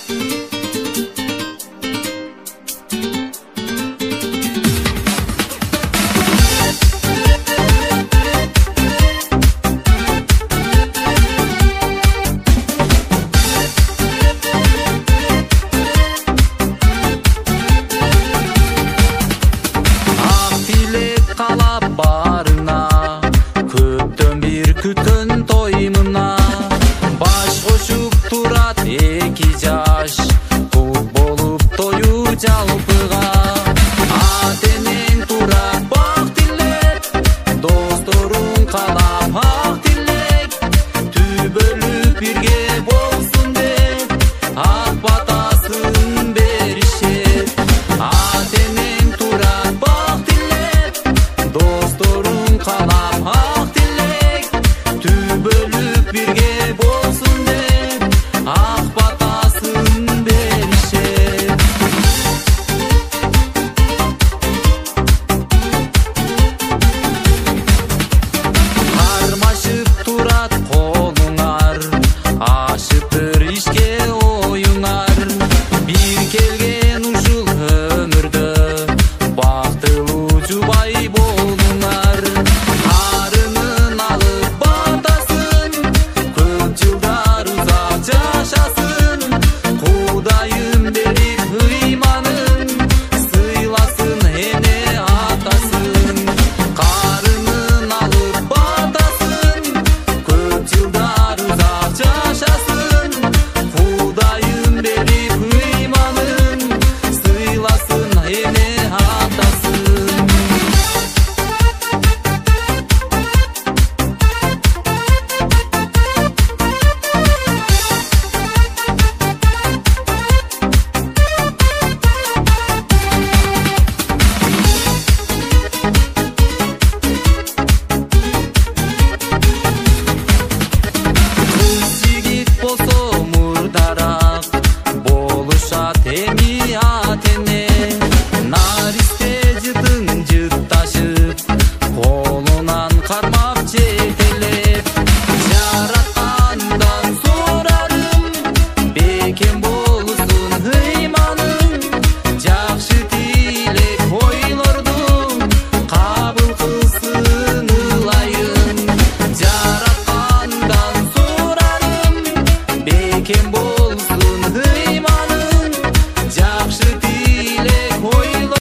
Қалап барына көптөн бир күткөн тоймуна баш кошуп турат эки жаш кут болуп тою жалпыга атенен турат бак тилеп досторун каалап ак тилек түбөлүп бирге болсун деп ак батасын беришет атенен турат бак досторун каалап ак тилек түбөлүп бирге болсун деп ак батасын беришет. Кармашып турат колуңар ашыптыр ишке оюңар бир келген ушул өмүрдө бактылуу жубай болуңар арынын алып батасын көп жылдар узак жашасын Кудайым берип ыйманын сыйласын эне атасын карынын алып батасын көп жылдар узак жашасын Кудайым берип ыйманын сыйласын эне атасын. Кыз жигит болсо мурдараак болушат эми атене наристе жытын жытташып колунан карма